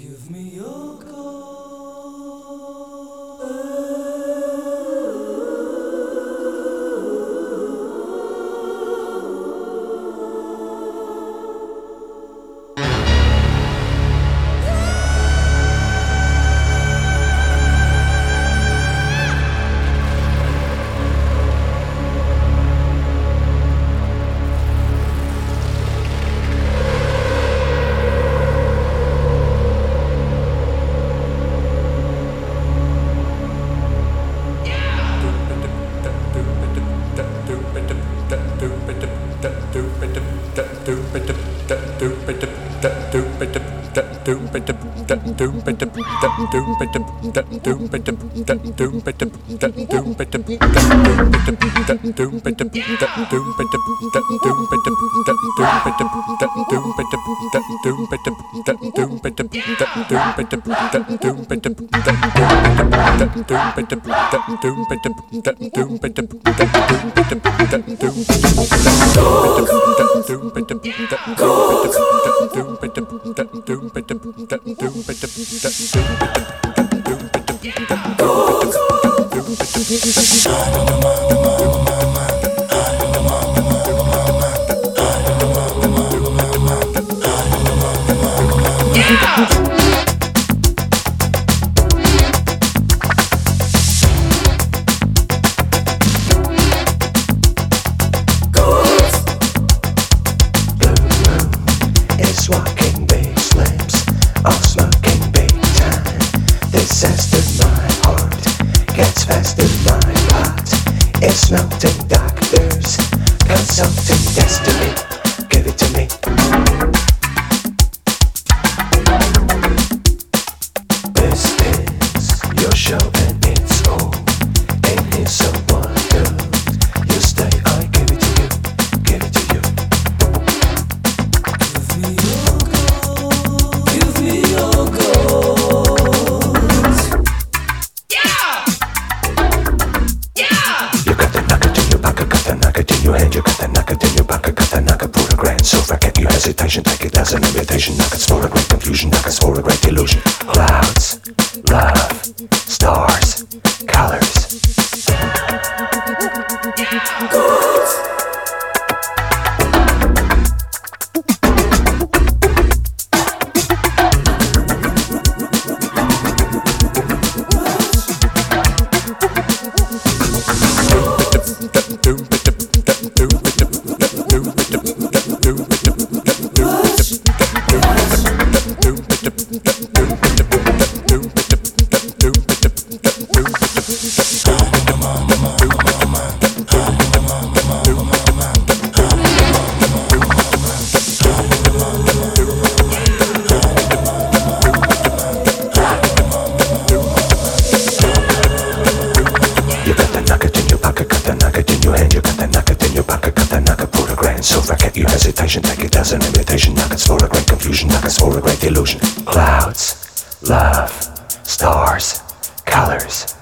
Give me your call. Take it as an invitation. I can spore a great confusion. I can spore a great illusion. Clouds, love, stars, colors. Take it as an invitation. I can spore a great confusion. I can spore a great illusion. Clouds, love, stars, colors.